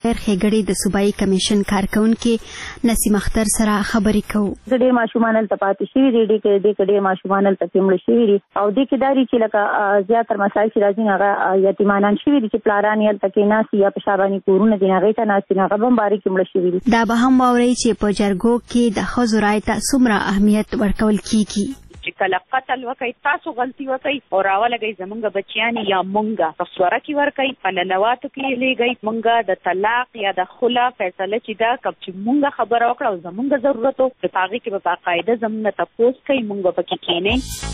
خیر ښېګړې د صوبایي کمیشن کارکونکي نسیم اختر سره خبرې کوو. ډېر ماشومان هلته پاتې شوي دي، ډېر ماشومان هلته مړه شوي دي او دې کې دا دي چې لکه زیاتره مسایل چې راځي هغه یتیمانان شوي دي چې پلاران یې هلته کېناستي یا په شاباني کورونه دي هغې ته ناستي هغه به هم بارې کې مړه شوي دي. دا به هم واورئ چې په جرګو کې د ښځو رایې ته څومره اهمیت ورکول کیږي. چې کله قتل وکړي تاسو غلطي وکړي او راولګئ زمونږ بچیانې یا مونږه په سوره کې ورکړئ په ننواتو کې لېږئ مونږه د طلاق یا د خلا فیصله چې دا کب چې مونږه خبره وکړه او زمونږ ضرورت و په هغې کې به باقاعده زمونږ تپوس کوي مونږ به پکې کښېنئ.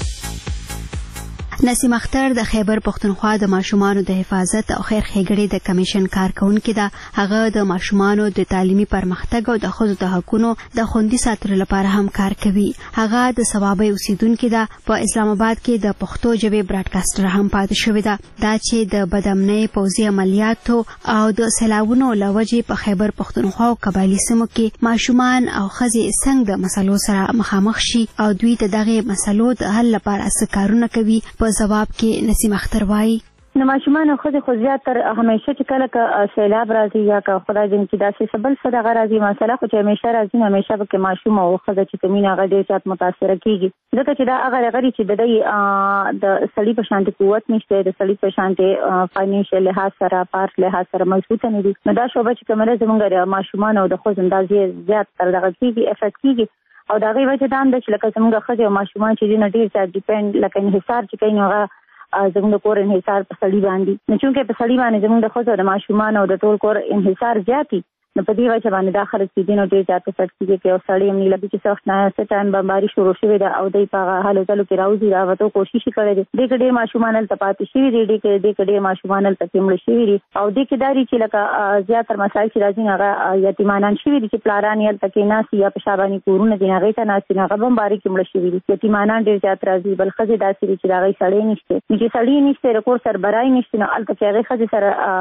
نسیم اختر د خیبر پښتونخوا د ماشومانو د حفاظت او خیر ښېګړې د کمیشن کارکونکي ده. هغه د ماشومانو د تعلیمي پرمختګ او د ښځو د حقونو د خوندي ساتلو لپاره هم کار کوي. هغه د ثوابۍ اوسیدونکي ده. په اسلام آباد کې د پښتو ژبې براډکاسټر هم پاتې شوې ده. دا چې د بدامنۍ پوځي عملیاتو او د سیلابونو له وجې په خیبر پښتونخوا او قبایلي سیمو کې ماشومان او ښځې څنګه د مسلو سره مخامخ شي او دوی د دغې مسلو د حل لپاره څه کارونه کوي. په ځواب کې نسیم اختر وایي نو ماشومان او ښځې خو زیاتر همیشه چې کله سیلاب راځي یا که خدای دې چې داسې څه بل څه دغه راځي مسله خو چې همیشه راځي نو همیشه پکې ماشوم او ښځه چې کوم هغه ډېر زیات متاثره کېږي ځکه چې دا هغه غړي چې د دوی د سړي په شانتې قوت نشته د سړي په شانتې فاینانشل لحاظ سره پارت لحاظ سره مضبوطه نه دي نو دا شعبه چې کومه ده زموږ د ماشومان او د ښځو اندازې زیات تر دغه کېږي افیکټ کېږي او د هغې وجه دا هم ده چې لکه زموږ ښځې او ماشومان چې دي نو ډېر زیات ډیپینډ لکه انحصار چې کوي نو هغه زموږ د کور انحصار په سړي باندې نو چونکې په سړي باندې زموږ د ښځو او د ماشومانو او د ټول کور انحصار زیات دي نو په دې وجه باندې دا خلک چې دي نو ډېر زیات افیکټ کېږي چې یو سړی هم نه لګي چې سخت نه څه ټایم بمباري شروع شوې ده او دوی په هغه هلو ځلو کې راوځي راوتو کوشش یې کړی دی دې کې ډېر ماشومان هلته پاتې شوي دي دې کې ډېر ماشومان هلته کې مړه شوي دي او دې کې دا دي چې لکه زیاتر مسایل چې راځي هغه یتیمانان شوي دي چې پلاران یې هلته کېناستي یا په شاباني کورونه دي هغې ته ناستي هغه به هم بارې کې مړه شوي دي یتیمانان ډېر زیات راځي بل ښځې داسې دي چې د هغې سړی نشته نو چې سړي نشته د کور سربرای نشته نو هلته چې هغې ښځې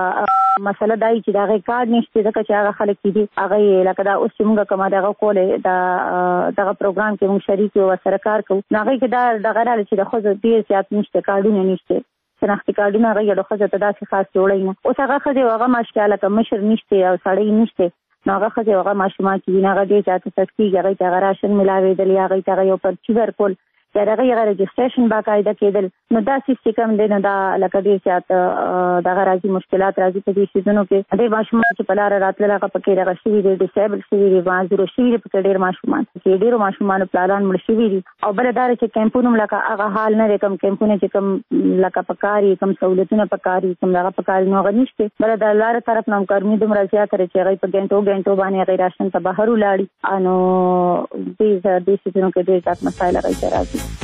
سره مسله دا وي چې د هغې کار نشته ځکه چې هغه خلک چې دي هغه لکه دا اوس چې موږ کومه دغه کولې دغه پروګرام کې موږ شریک یو ورسره کار کوو نو هغې کې دا دغه راغلی چې د ښځو ډېر زیات نشته کارډونه نشته شناختي کارډونه هغه یو ښځه ته داسې خاص جوړوي نه اوس هغه ښځې او هغه ماشکه لکه مشر نشته او سړی نشته نو هغه ښځې او هغه ماشومان چې دي هغه ډېر زیات افیکټ کېږي هغې ته هغه راشن ملاوېدل یا هغې ته هغه یو پرچي ورکول یا د هغې هغه رجسټریشن باقاعده کېدل نو دا سیس چې کوم دی نو دا لکه ډېر زیات دغه راځي مشکلات راځي په دې څیزونو کې ډېر ماشومان چې په لاره راتلل هغه پکې دغه شوي دي ډسیبل شوي دي معذوره شوي دي پکې ډېر ماشومان چې ډېرو ماشومانو پلاران مړه شوي دي او بله دا ده چې کیمپونه هم لکه هغه حال نه دی کوم کیمپونه چې کوم لکه پکار وي کوم سهولتونه پکار وي کوم دغه پکار وي نو هغه نشته بله د لارې طرف نه همکارمي دومره زیاته ده چې هغوی په ګنټو باندې هغوی راشن ته بهر ولاړي نو دې څیزونو کې ډېر زیات مسایل هغوی ته راځي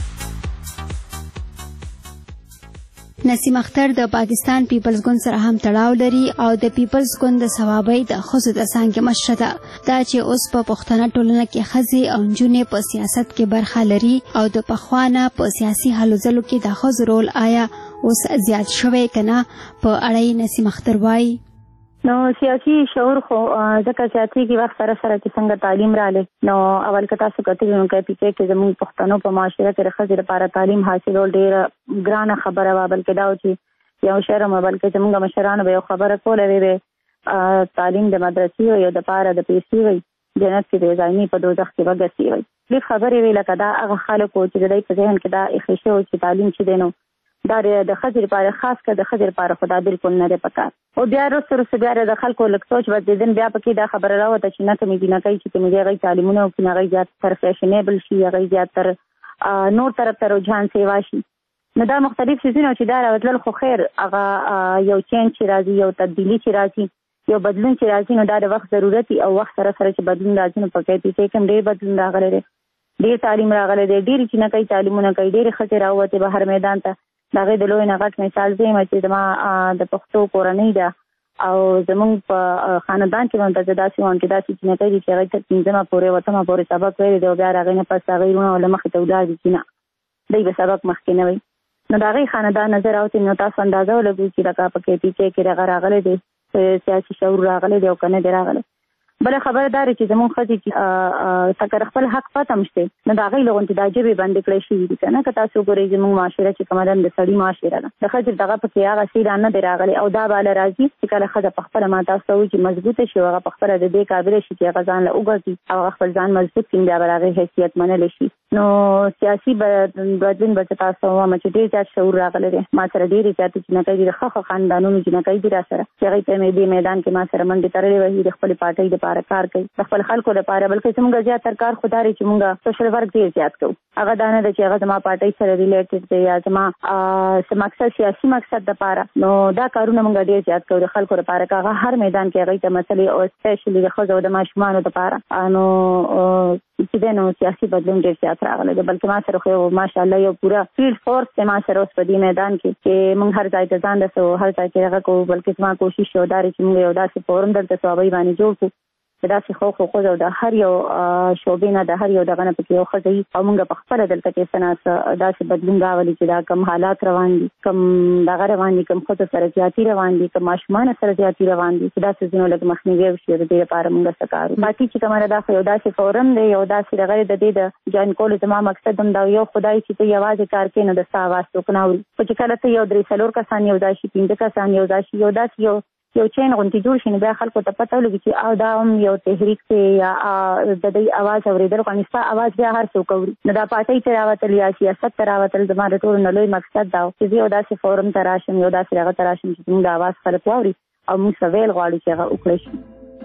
نسیم اختر د پاکستان پیپلز ګوند سره هم تړاو لري او د پیپلز ګوند د ثوابۍ د ښځو د څانګې مشره ده دا چې اوس په پښتنه ټولنه کې ښځې او نجونې په سیاست کې برخه لري او د پخوا نه په سیاسي هلو ځلو کې د ښځو رول آیا اوس زیات شوی که نه په اړه یې نسیم اختر وایي نو سیاسي شعور خو ځکه زیاتېږي وخت سره سره چې څنګه تعلیم راغلی نو اول که تاسو کتلي نو KPK کې زموږ پښتنو په معاشره کې د ښځې لپاره تعلیم حاصلول ډېره ګرانه خبره وه بلکې دا و چې یو شرم وه بلکې زموږ مشرانو به یو خبره کوله وی تعلیم د مدرسې وي او د پاره د پیسې وي جنت کې د ځایني په دوزخ کې به ګسي وي لږ خبرې وي لکه دا هغه خلک و چې د دوی په ذهن کې دا ایښې شوی چې تعلیم چې دی نو دا د ښځې لپاره خاص کر د ښځې لپاره خو دا بلکل نه دی پکار او بیا وروسته بیا د خلکو لږ سوچ بدلېدن بیا پکې دا خبره راوته چې نه کومې جینکۍ چې کومې دي هغوی تعلیمونه وکړي نو هغوی زیاتتر فیشنیبل شي هغوی زیاتتر نور طرف ته رجحان سیوا شي نو دا مختلف څیزونه چې دا راوتلل خو خیر هغه یو چینج چې راځي یو تبدیلي چې راځي یو بدلون چې راځي نو دا د وخت ضرورت او وخت سره سره چې بدلون راځي نو په KPK کې هم ډېر بدلون راغلی دی ډېر تعلیم راغلی دی ډېرې جینکۍ تعلیمونه کوي ډېرې ښځې راووتې بهر میدان ته د هغې د لوی نه غټ مثال زه یم چې زما د پښتو کورنۍ ده او زموږ په خاندان کې هم داسې داسې وم چې داسې جینکۍ دي چې هغوی تر 5مه پورې 8مه پورې سبق ویلی دی او بیا د هغې نه پس هغوی وروڼه له مخې ته ولاړ دي چې نه دوی به سبق مخکې نه وي نو د هغې خاندان نظر راوتې نو تاسو اندازه ولګوئ چې لکه په KPK کې دغه راغلی دی سیاسي شعور راغلی دی او که نه دی راغلی بل خبردار چې زمون خځې چې تکر خپل حق پاتم شته نه دا غي لغون ته د جبه باندې کړی شي دي کنه که تاسو ګورئ زمون معاشره چې کومه د سړی معاشره ده د خځې دغه په کې هغه سیرا نه دراغلي او دا bale راځي چې کله خځه په خپل ما تاسو چې مضبوطه شي هغه په خپل د دې قابل شي چې هغه ځان له وګړي او خپل ځان مضبوط کړي دا برابر حیثیت منل شي نو سیاسي بدلون به تاسو هم چې ډیر ځات شعور راغلی دی ما سره ډیر ځات چې نه کوي د خخ خاندانونو چې نه کوي د را سره چې هغه په میدان کې ما سره منډه ترلې وهي د خپل پارټۍ د لپاره کار کوي د خپل خلکو لپاره بلکې څنګه زیات تر کار خدای چې مونږه سوشل ورک ډیر زیات کوو هغه دانه د چې هغه زما پارټۍ سره ریلیټډ دی یا زما مقصد سیاسي مقصد لپاره نو دا کارونه مونږ ډیر زیات کوو د خلکو لپاره هغه هر میدان کې هغه ته مسلې او سپیشلی د خزو د ماشومان لپاره نو چې دنو سیاسي بدلون ډیر زیات راغلی دی بلکې ما سره خو ماشاءالله یو پورا فیلډ فورس ته ما سره اوس په دې میدان کې چې مونږ هر ځای ته ځان رسو هر ځای کې هغه کوو بلکې ما کوشش وکړ چې مونږ یو داسې فورم دلته صوابي باندې جوړ کړو داسې خو او د هر یو شوبې نه د هر یو دغه نه پکې یو خځې او موږ په خپل دلته کې سناس داسې بدلون راولي چې دا کم حالات روان دي کم دغه روان دي کم خود سره زیاتی روان دي کم ماشومان سره زیاتی روان دي دا څه زینو لکه مخنیوي وشي د دې لپاره موږ سکارو باقي چې کومه دا یو داسې فورم دی یو داسې دغه د دې د جان کول زما مقصد هم دا یو خدای چې ته یوازې کار کوي نو د ساواز وکناوي چې کله ته یو درې څلور کسان یو داسې 15 کسان یو داسې یو چین غونډې جوړ شي نو بیا خلکو ته پته ولګي چې او دا هم یو تحریک دی یا د دې आवाज اوریدل کوي ستا आवाज بیا هر څوک اوري نو دا پاتې تر راوتل یا سیاست تر راوتل زموږ ټول نه لوی مقصد دا چې یو داسې فورم تراشم یو داسې هغه تراشم چې موږ د आवाज خلک واوري او موږ سویل غواړي چې هغه وکړي شي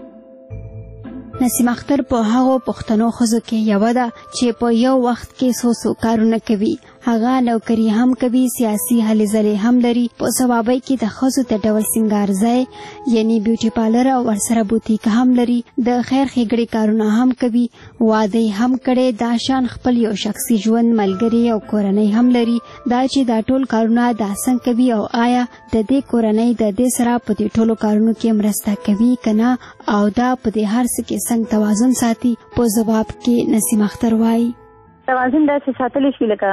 نسیم اختر په هغه پښتنو خزو کې یو ده چې په یو وخت کې سوسو کارونه کوي هغه نوکری هم کوي سیاسي هلې ځلې هم لري په ثوابي کې د خزو ته ډول سنگار ځای یعنی بیوټي پارلر او ورسره بوتیک هم لري د خیر ښېګړې کارونه هم کوي واده هم کړي دا شان خپل یو شخصي ژوند ملګری او کورنۍ هم لري دا چې دا ټول کارونه د څنګه کوي او آیا د دې کورنۍ د دې سره په دې ټولو کارونو کې مرسته کوي کنه او دا په دې هر څه کې څنګه توازن ساتي په جواب کې نسیم اختر وایي توازن داسې ساتلی شي لکه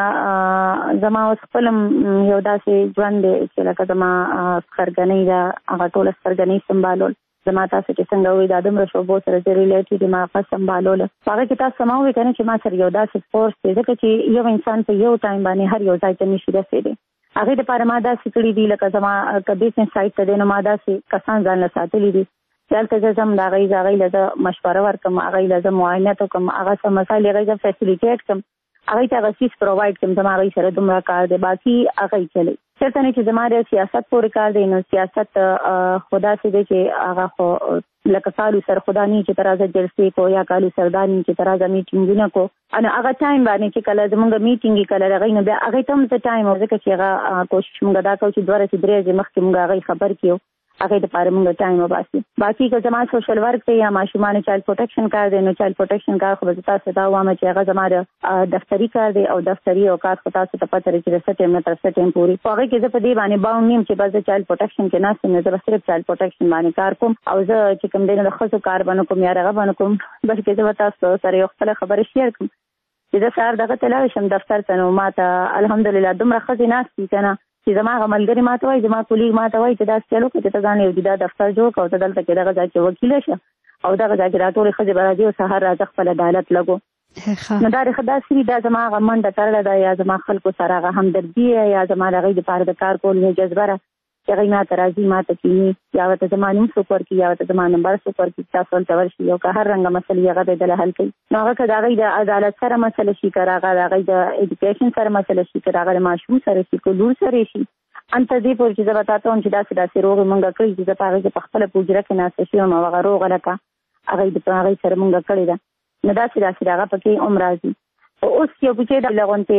زما اوس خپل یو داسې ژوند دی چې لکه زما خرګنۍ ده هغه ټوله خرګنۍ سمبالول زما تاسو چې څنګه وي دا دومره شوبو سره ریلیټډ ما هغه سمبالول هغه کې تاسو سماوي کنه چې ما سره یو داسې فورس دی ځکه چې یو انسان په یو ټایم باندې هر یو ځای ته نشي رسېدی هغه لپاره ما داسې کړي دي لکه زما بزنس سایت ته دی نو ما داسې کسان ځان له ساتلي دي چلته زم دا غي له مشوره ورکم هغه له معاینات کوم هغه سم مسایل هغه فیسیلیټیټ کوم هغه ته غوښتي پرووایډ کوم زما غي سره دومره کار دی باقي هغه چلی چرته نه چې زما د سیاست پورې کار دی نو سیاست خدا سي دی چې هغه خو لکه سالو سر خدا نه چې ترازه جلسې کو یا کالو سردانی چې ترازه میټینګونه کو ان هغه ټایم باندې چې کله زمونږ میټینګ کله راغی نو بیا هغه تم ته ټایم ورکړي چې هغه کوشش مونږ دا کوو چې دوره چې درې مخکې مونږ هغه خبر کیو هغه د پاره مونږ ټایم وباسي باقي که زما سوشل ورک ته یا ماشومان چایلډ پروټیکشن کار دی نو چایلډ پروټیکشن کار خو به تاسو دا وامه چې هغه زما دفتری کار دی او دفتری او کار خو تاسو ته پته لري چې د سټیم نه تر سټیم پورې هغه کې زه په دې باندې باوند نیم چې بس چایلډ پروټیکشن کې نه سم زه صرف چایلډ پروټیکشن باندې کار کوم او زه چې کوم دینه د خصو کار باندې کوم یا هغه باندې کوم بس کې زه تاسو سره یو خپل خبره شیر کوم چې زه سار دغه تلای شم دفتر ته نو ماته الحمدلله دومره خزینه ناشتي کنه چې زما غملګری ماته وای زما کولیګ ماته وای چې دا چلو کې ته ځان یو د دفتر جوړ کو ته دلته کې دغه ځای کې وکیل شه او دغه ځای کې راټول خځه برادي او سحر راځ خپل عدالت لګو نو دا رخدا سری دا زما غمن د ترله دا یا زما خلکو سره غ همدردی یا زما دغه د پاره د کار کول نه جذبره چې غینا ترازی ماته کینی یا وته زمانم سپور کی یا وته زمان نمبر سپور کی تاسو ته ورشي یو که هر رنګه مسلې هغه د حل کوي نو هغه کدا غي د عدالت سره مسله شي کراغه هغه د اډوکیشن سره مسله شي کراغه ماشوم سره شي کولور سره شي انت دې پور چې زه وتاته هم چې داسې روغ مونږه کړی چې په هغه په خپل پوجره کې ناسه شي او هغه روغ لکه هغه د هغه سره مونږه کړی دا نو داسې هغه پکې عمر راځي اوس یو بچی د لغونته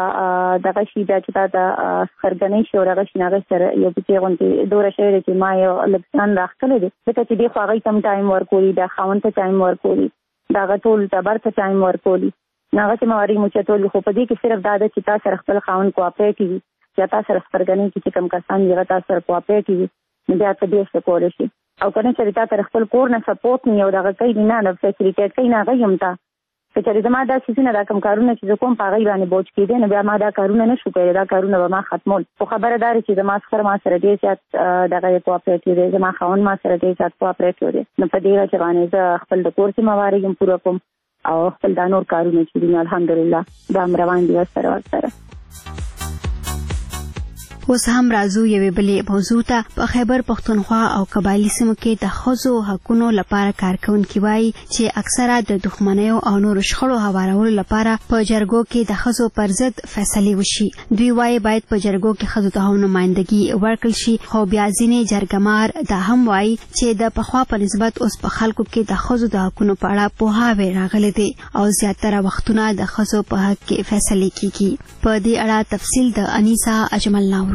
دغه شي د چې دا خرګنۍ شو راغی ناغه سره یو بچی غونته دوره شوی چې ما یو لکسان راخلې دي چې دې خو هغه تم ټایم ورکولي دا خاون ته ټایم ورکولي دا غټول تبر ته ټایم ورکولي ناغه چې موري مو چتول خو په دې کې صرف دا د چې تاسو خپل خاون کوآپریټیو یا تاسو خرګنۍ چې کوم کسان یې تاسو کوآپریټیو نو بیا ته دې څه کول شي او کنه چې تاسو خپل کور نه سپورټ نه یو دغه کوي نه فیسیلیټیټ کوي نه غیم تا چې زما دا سيزونه دا کوم کارونه چې کوم په غي باندې بوج کېدل نو بیا ما دا کارونه نشو کولای دا کارونه به ما ختمول خو خبرداري چې زما سره ما سره ډېر زیات دغه کوآپریټیو دی زما خاون ما سره ډېر زیات کوآپریټیو دی نو په دې وجه باندې زه خپل د کور ذمہواري هم پوره کوم او خپل د نور کارونه چې دي الحمدلله دا روان دي سره اوس هم راځو یوې بلې موضوع ته. په خیبر پښتونخوا او قبایلی سیمو کې د ښځو حقونو لپاره کارکونکي وایي چې اکثره د دښمنیو او نورو شخړو هوارولو لپاره په جرګو کې د ښځو پر ضد فیصلې وشي. دوی وایي باید په جرګو کې ښځو ته هم نمایندګي ورکړل شي خو بیا ځینې جرګمار دا هم وایي چې د پخوا په نسبت اوس په خلکو کې د ښځو د حقونو په اړه پوهاوی راغلی دی او زیاتره وختونه د ښځو په حق کې فیصلې کیږي. په دې اړه تفصیل د انیسا اجمل ناورو.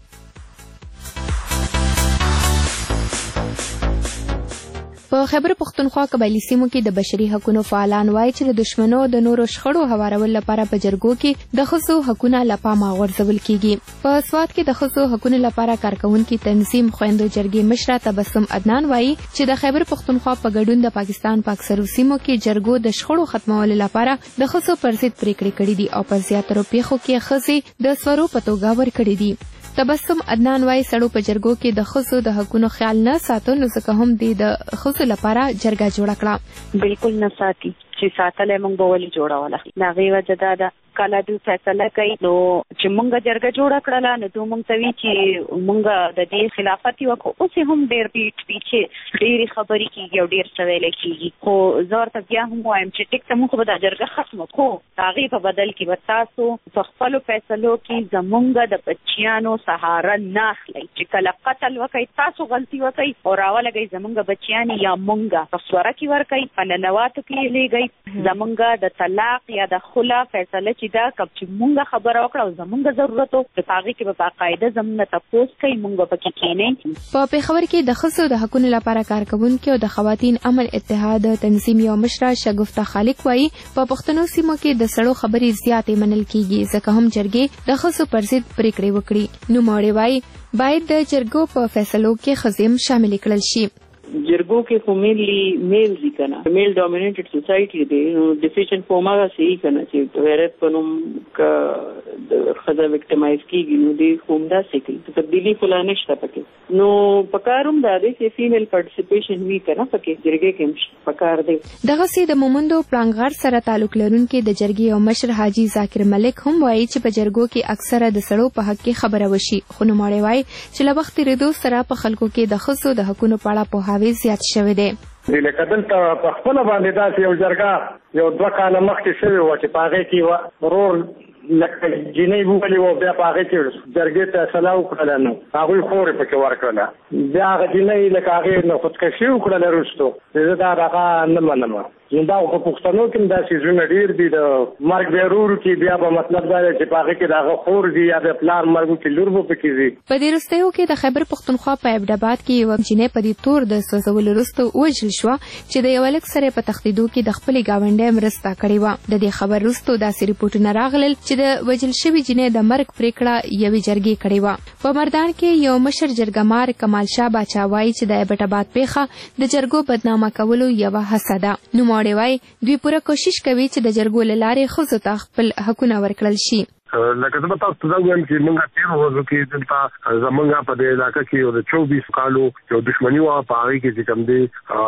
په خیبر پښتونخوا قبایلی سیمو کې د بشري حقوقو فعالان وایي چې د دشمنو د نورو شخړو هوارولو لپاره په جرګو کې د ښځو حقونه لپاره غورځول کیږي. په سواد کې د ښځو حقوقو لپاره کارکونکو تنظیم خويندو جرګې مشره تبسم عدنان وایي چې د خیبر پښتونخوا په ګډون د پاکستان په اکثرو سیمو کې جرګو د شخړو ختمولو لپاره د ښځو پر ضد پریکړې کړې دي او په زیاترو پیښو کې ښځې د سورو په توګه ورکړې دي. تبسم عدنان وایي سړو په جرګو کې د ښځو د حقونو خیال نه ساتو نو ځکه هم د ښځو لپاره جرګه جوړه کړه. بالکل نه ساتي چې ساتلې موږ به ولې جوړوله دا غي وجه دا کله دوی فیصله کوي نو چې موږ جرګه جوړه کړله نو دوی موږ ته وی چې موږ د دې خلافت وکړو اوس هم ډېر پیچھے ډېری خبرې کیږي او ډېر څه ویل کیږي خو زور ته بیا هم وایم چې ټیک ته موږ به دا جرګه ختمه کوو هغې په بدل کې به تاسو په خپلو فیصلو کې زموږ د بچیانو سهاره نه اخلئ چې کله قتل وکئ تاسو غلطي وکئ او راولګئ زموږ بچیان یا موږ په سوره کې ورکئ په ننواتو کې لیږئ زموږ د طلاق یا د خلا فیصله چې دا کب چې مونږه خبره وکړه او زمونږ ضرورت او په هغه کې به باقاعده زمونږ تاسو کوي مونږ به کې کېنې. په پیښور کې د ښځو د حقوقو لپاره کارکونکو او د خواتین امن اتحاد تنظیم یو مشره شګفته خالق وایي په پښتنو سیمو کې د سړو خبرې زیاتې منل کیږي ځکه هم جرګې د ښځو پر ضد پریکړې وکړي. نو ماړې وایي باید د جرګو په فیصلو کې ښځې شامل کړل شي. جرګو کې خو مینلی میل دي کنه میل ډومینیټډ سوسایټي دی نو ډیسیژن په ماغه صحیح کنه چې غیرت پنوم کا د خزه وکټمایز کیږي نو دی کومدا سکی تبدیلی فلا نشته پکې نو پکاروم دا دی چې فیمیل پارټیسیپیشن وی کنه پکې جرګې کې پکار دی. دغه سي د مومندو پلانګار سره تعلق لرونکي د جرګې او مشر حاجی ذاکر ملک هم وایي چې په جرګو کې اکثره د سړو په حق کې خبره وشي خو نو ماړې وایي چې له وخت ریدو سره په خلکو کې د ښځو د حقوقو په اړه پوهاوی زیات شوی دی. لکه دلته په خپل باندې داسې یو جرګه یو 2 کاله مخکې شوی و چې په هغې کې ورور لکه جنۍ وولي و بیا په هغې کې جرګې ته فیصله وکړله نو هغوی خورې پکې ورکړله بیا هغه جنۍ لکه هغې نه خودکشي وکړله وروستو زه دا هغه نه منم نو دا په پښتنو کې دا څیزونه ډېر دي د مرګ بیرور کې بیا په مطلب دا چې په هغې کې د هغه خور دي یا د پلار مرګ کې لور به پکې ځي. په دې وروستیو کې د خیبر پښتونخوا په ابداباد کې یوه نجلۍ په دې تور د سوځولو وروسته ووژل شوه چې د یو هلک سره په تښتېدو کې د خپلې ګاونډۍ مرسته کړې وه. د دې خبر وروسته داسې رپورټونه راغلل چې د وژل شوې جنۍ د مرګ پرېکړه یوې جرګې کړې وه. په مردان کې یو مشر جرګمار کمال شاه باچا وایي چې د ابداباد پیښه د جرګو بدنامه کولو یوه هڅه ده. نو ماړې وایي دوی پوره کوشش کوي چې د جرګو له لارې ښځو ته خپل حقونه ورکړل شي. لکه زه به تاسو ته دا وایم چې موږ تېرو ورځو کې دلته زموږ په دې علاقه کې یو د 24 کالو یو دښمني وه په هغې کې چې کوم دی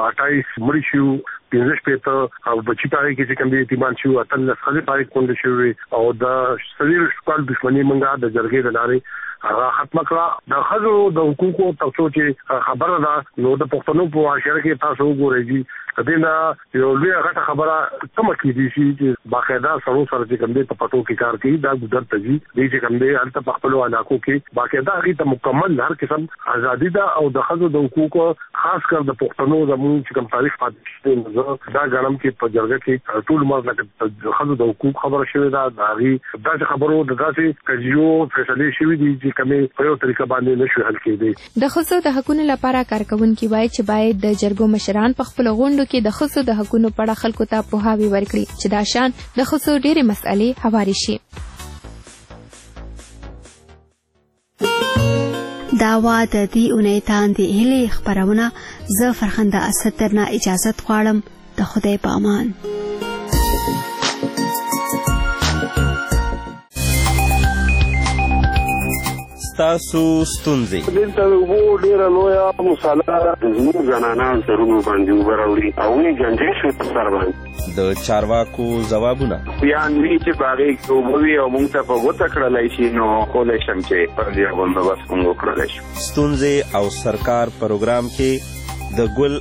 28 مړي شو 15 او بچي په هغې کې چې کوم دی یتیمان شو 18 ښځې په هغې کونډې شوې او د 30 کال دښمني موږ د جرګې له لارې هغه ختمه کړه. د ښځو د حقوقو تاسو چې خبره ده نو د پښتنو په معاشره کې تاسو وګورئ چې دې نه یو لویه غټه خبره کومه کېدی شي چې باقاعده سړو سره چې کوم دی په پټو کې کار کوي دا ګودر ته ځي دې چې کوم دی هلته په خپلو علاقو کې باقاعده هغې ته مکمل هر قسم ازادي ده او د ښځو د حقوقو خاص کر د پښتنو زموږ چې کوم تاریخ پاتې شوی زه دا ګڼم چې په جرګه کې ټول عمر لکه د ښځو د حقوق خبره شوې ده د هغې داسې خبرو د داسې قضیو فیصلې شوي دي چې کمې په یو طریقه باندې نشو حل کېدی. د ښځو د حقونو لپاره کارکونکي وایي چې باید د جرګو مشران په خپلو غونډو کې د ښځو د حقونو په اړه خلکو ته پوهاوی ورکړي چې دا شان د ښځو ډېرې مسئلې هوارې شي. دا وا د دې اونۍ تاندې هیلې خپرونه زه فرخنده اسد درنه اجازت غواړم. د خدای په امان. ستاسو ستونزې. دلته اوبو ډېره لویه مسله زموږ زنانان سرونو باندې اوبه راوړي او ونې جنجې شوې په سر باندې. د چارواکو ځوابونه بیان وی چې باغې کې اوبه وي او موږ ته په ګوته کړلی شي نو کولی شم چې پر دې بندوبست موږ وکړلی شو. ستونزې او سرکار پروګرام کې د ګل